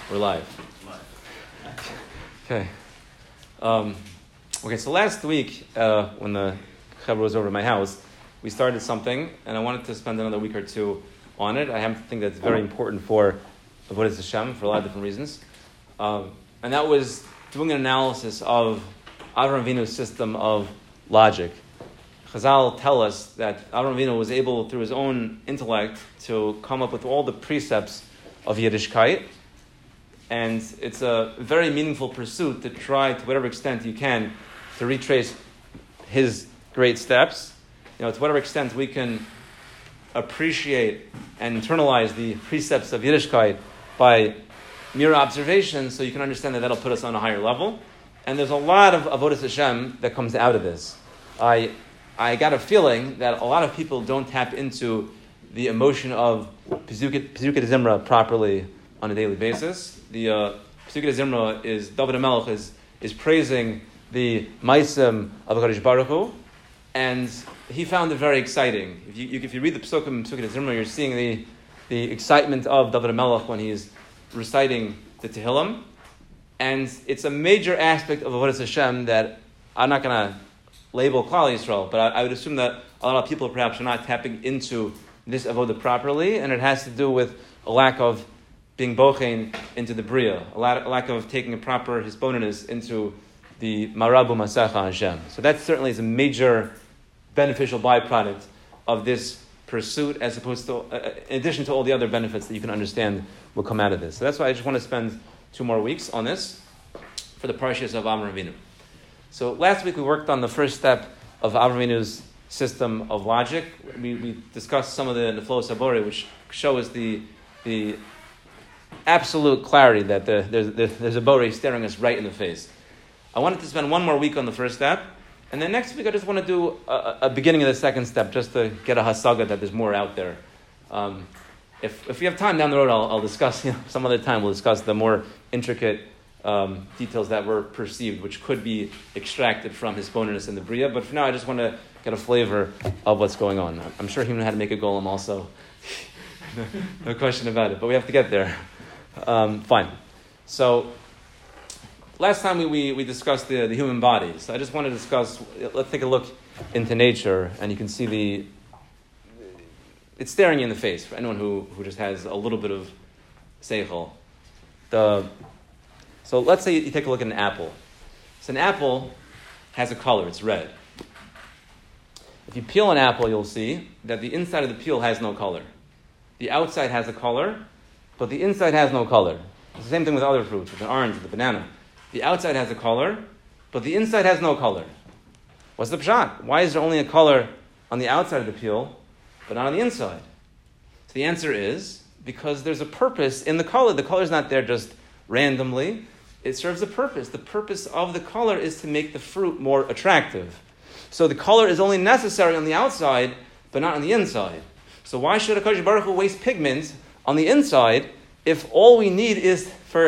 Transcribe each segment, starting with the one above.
We're live. Okay. So last week, when the Chabra was over at my house, we started something, and I wanted to spend another week or two on it. I happen to think that's very important for Avodas Hashem for a lot of different reasons. And that was doing an analysis of Avraham Avinu's system of logic. Chazal tell us that Avraham Avinu was able, through his own intellect, to come up with all the precepts of Yiddishkeit. And it's a very meaningful pursuit to try, to whatever extent you can, to retrace his great steps. To whatever extent we can appreciate and internalize the precepts of Yiddishkeit by mere observation, so you can understand that that'll put us on a higher level. And there's a lot of Avodas Hashem that comes out of this. I got a feeling that a lot of people don't tap into the emotion of Pesukei Zimra properly on a daily basis. The Pesukei Zimra is, David HaMelech is praising the Maisim of HaKadosh Baruch Hu, and he found it very exciting. If you read the Pesukei Zimra, you're seeing the excitement of David HaMelech when he's reciting the Tehillim, and it's a major aspect of Avodas Hashem that I'm not going to label Klal Yisrael, but I would assume that a lot of people perhaps are not tapping into this avodah properly, and it has to do with a lack of being bochein into the bria, a lack of taking a proper hisbonenus into the marabu masacha Hashem. So that certainly is a major beneficial byproduct of this pursuit, as opposed to, in addition to all the other benefits that you can understand will come out of this. So that's why I just want to spend 2 more weeks on this for the parshas of Avraham Avinu. So last week we worked on the first step of Avraham Avinu's system of logic. We discussed some of the Neflos Habori, which show us the absolute clarity that there's a Bori staring us right in the face. I wanted to spend 1 more week on the first step, and then next week I just want to do a beginning of the second step, just to get a hasaga that there's more out there. If we have time down the road, I'll discuss, some other time we'll discuss the more intricate details that were perceived, which could be extracted from his bonus in the Bria. But for now, I just want to get a flavor of what's going on. I'm sure he knew how to make a golem also. No question about it. But we have to get there. Fine. So last time we discussed the human body. So I just want to discuss, let's take a look into nature, and you can see it's staring you in the face for anyone who just has a little bit of seichel. So let's say you take a look at an apple. So an apple has a color, it's red. If you peel an apple, you'll see that the inside of the peel has no color. The outside has a color, but the inside has no color. It's the same thing with other fruits, with the orange, with the banana. The outside has a color, but the inside has no color. What's the pshat? Why is there only a color on the outside of the peel, but not on the inside? So the answer is because there's a purpose in the color. The color is not there just randomly. It serves a purpose. The purpose of the color is to make the fruit more attractive. So the color is only necessary on the outside, but not on the inside. So why should HaKadosh Baruch Hu waste pigment on the inside if all we need is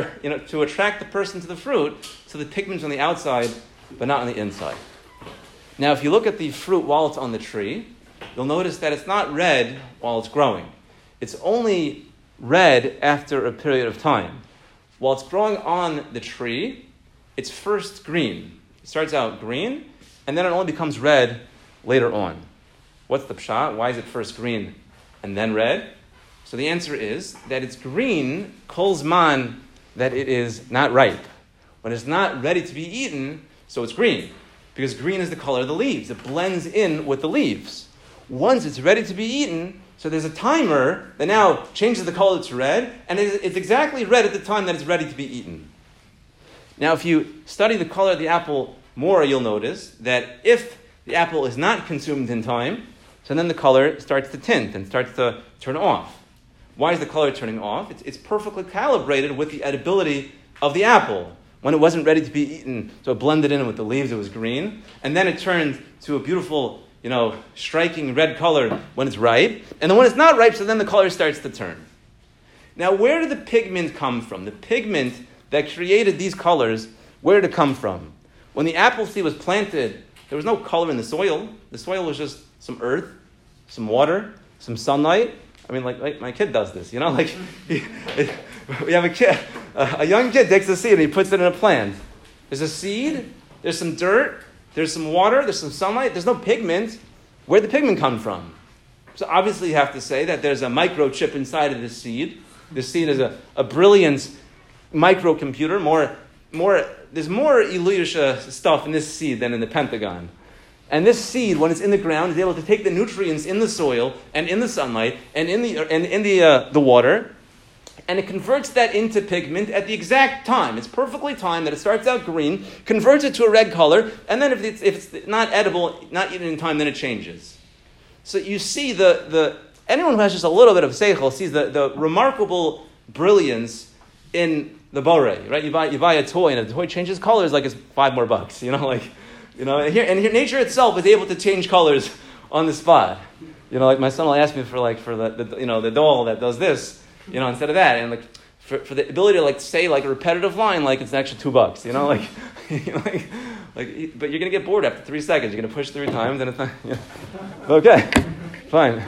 to attract the person to the fruit, so the pigment's on the outside, but not on the inside? Now, if you look at the fruit while it's on the tree, you'll notice that it's not red while it's growing. It's only red after a period of time. While it's growing on the tree, it's first green. It starts out green, and then it only becomes red later on. What's the pshat? Why is it first green and then red? So the answer is that it's green kol zman that it is not ripe. When it's not ready to be eaten, so it's green. Because green is the color of the leaves. It blends in with the leaves. Once it's ready to be eaten, so there's a timer that now changes the color to red, and it's exactly red at the time that it's ready to be eaten. Now, if you study the color of the apple more, you'll notice that if the apple is not consumed in time, so then the color starts to tint and starts to turn off. Why is the color turning off? It's perfectly calibrated with the edibility of the apple. When it wasn't ready to be eaten, so it blended in with the leaves, it was green, and then it turned to a beautiful, striking red color when it's ripe. And then when it's not ripe, so then the color starts to turn. Now, where did the pigment come from? The pigment that created these colors, where did it come from? When the apple seed was planted, there was no color in the soil. The soil was just some earth, some water, some sunlight, I mean, like my kid does this, like we have a kid, a young kid takes a seed and he puts it in a plant. There's a seed, there's some dirt, there's some water, there's some sunlight, there's no pigment. Where'd the pigment come from? So obviously you have to say that there's a microchip inside of this seed. This seed is a brilliant microcomputer. There's more Ilyusha stuff in this seed than in the Pentagon. And this seed, when it's in the ground, is able to take the nutrients in the soil and in the sunlight and in the water, and it converts that into pigment at the exact time. It's perfectly timed that it starts out green, converts it to a red color, and then if it's not edible, not eaten in time, then it changes. So you see anyone who has just a little bit of seichel sees the remarkable brilliance in the borei, right? You buy a toy and the toy changes colors like it's $5 more, and here nature itself is able to change colors on the spot. Like my son will ask me for the doll that does this, instead of that, and for the ability to say a repetitive line it's an extra $2, but you're gonna get bored after 3 seconds. You're gonna push 3 times, and it's not. Okay, fine.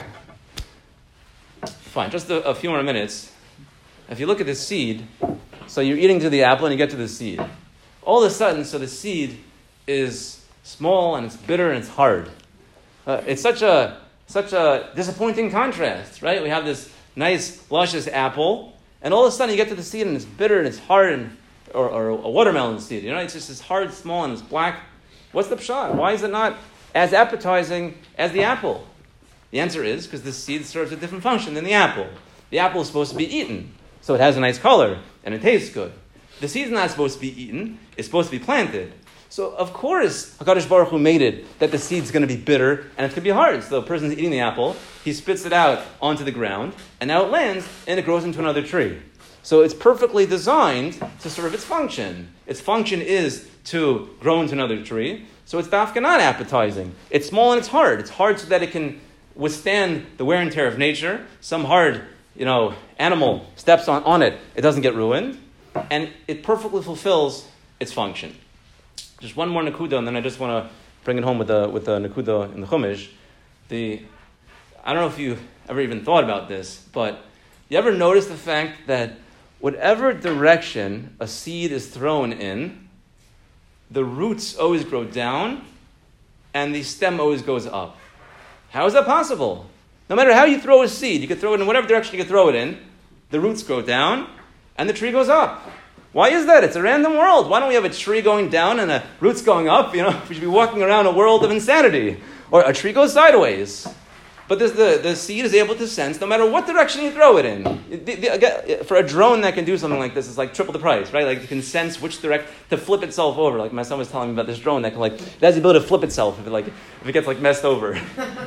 Just a few more minutes. If you look at the seed, so you're eating to the apple and you get to the seed. All of a sudden, so the seed is small and it's bitter and it's hard. It's such a disappointing contrast, right? We have this nice, luscious apple, and all of a sudden you get to the seed and it's bitter and it's hard, or a watermelon seed. It's just this hard, small, and it's black. What's the pshat? Why is it not as appetizing as the apple? The answer is because the seed serves a different function than the apple. The apple is supposed to be eaten, so it has a nice color and it tastes good. The seed's not supposed to be eaten; it's supposed to be planted. So, of course, HaKadosh Baruch Hu made it that the seed's going to be bitter and it's going to be hard. So the person's eating the apple, he spits it out onto the ground, and now it lands and it grows into another tree. So it's perfectly designed to serve its function. Its function is to grow into another tree. So it's dafka not appetizing. It's small and it's hard. It's hard so that it can withstand the wear and tear of nature. Some hard, animal steps on it, it doesn't get ruined. And it perfectly fulfills its function. Just one more nakuda, and then I just want to bring it home with a nakuda in the Chumash. I don't know if you ever even thought about this, but you ever notice the fact that whatever direction a seed is thrown in, the roots always grow down, and the stem always goes up. How is that possible? No matter how you throw a seed, you can throw it in whatever direction you can throw it in, the roots grow down, and the tree goes up. Why is that? It's a random world. Why don't we have a tree going down and roots going up? We should be walking around a world of insanity. Or a tree goes sideways. But the seed is able to sense no matter what direction you throw it in. For a drone that can do something like this, it's like triple the price, right? It can sense which direction to flip itself over. Like my son was telling me about this drone that can it has the ability to flip itself if it gets messed over.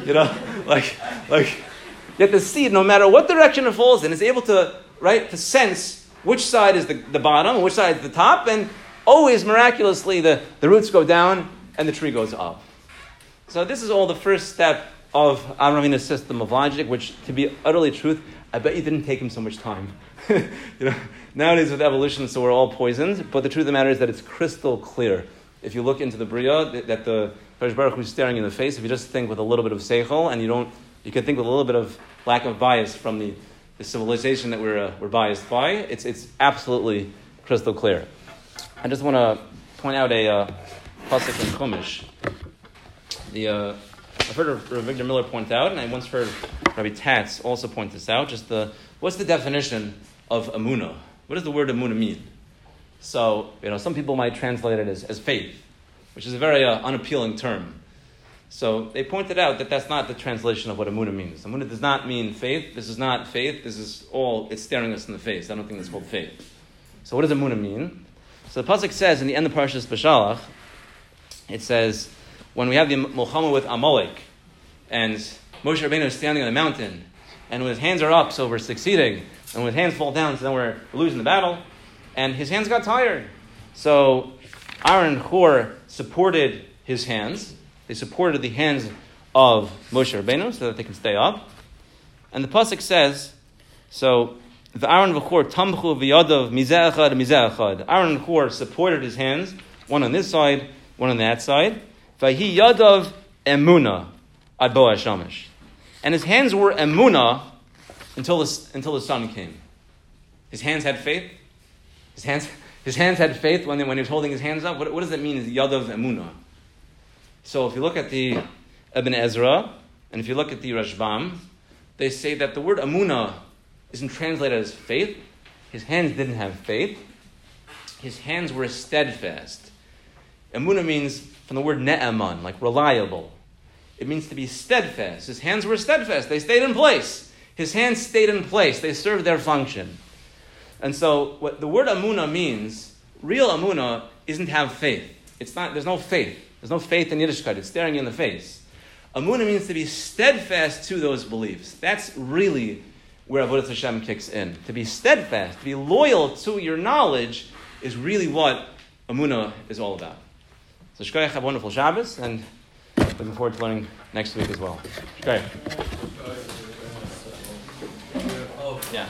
Yet the seed, no matter what direction it falls in, is able to sense which side is the bottom and which side is the top, and always miraculously the roots go down and the tree goes up. So this is all the first step of Avraham Avinu's system of logic, which, to be utterly truth, I bet you didn't take him so much time. Nowadays with evolution, so we're all poisoned, but the truth of the matter is that it's crystal clear. If you look into the Bria, that the Kadosh Baruch Hu is staring you in the face, if you just think with a little bit of seichel, and you can think with a little bit of lack of bias from the civilization that we're biased by, it's absolutely crystal clear. I just want to point out a pasuk in Chumash. I've heard Rav Victor Miller point out, and I once heard Rabbi Tatz also point this out. What's the definition of emunah? What does the word emunah mean? So some people might translate it as faith, which is a very unappealing term. So they pointed out that that's not the translation of what emunah means. Emunah does not mean faith. This is not faith. This is it's staring us in the face. I don't think that's called faith. So what does emunah mean? So the pasuk says in the end of Parshas Beshalach, it says, when we have the Milchama with Amalek, and Moshe Rabbeinu is standing on the mountain, and when his hands are up, so we're succeeding, and when his hands fall down, so then we're losing the battle, and his hands got tired. So Aaron and Hur supported his hands. They supported the hands of Moshe Rabbeinu so that they can stay up. And the pasuk says, so the Aaron and Hur tamchu v'yadav mizeh echad mizeh echad. Aaron and Hur supported his hands, one on this side, one on that side. Vayhi yadav emuna ad bo hashamash. And his hands were emuna until the sun came. His hands had faith. His hands had faith when he was holding his hands up. What does that mean? Is Yadav Emunah. So if you look at the Ibn Ezra, and if you look at the Rashbam, they say that the word Emunah isn't translated as faith. His hands didn't have faith. His hands were steadfast. Emunah means from the word ne'eman, like reliable. It means to be steadfast. His hands were steadfast. They stayed in place. His hands stayed in place. They served their function. And so what the word Emunah means, real Emunah isn't have faith. There's no faith. There's no faith in Yiddishkeit. It's staring you in the face. Emunah means to be steadfast to those beliefs. That's really where Avodas Hashem kicks in. To be steadfast, to be loyal to your knowledge is really what Emunah is all about. So Shkoyach, have a wonderful Shabbos, and looking forward to learning next week as well. Shkoyach. Yeah.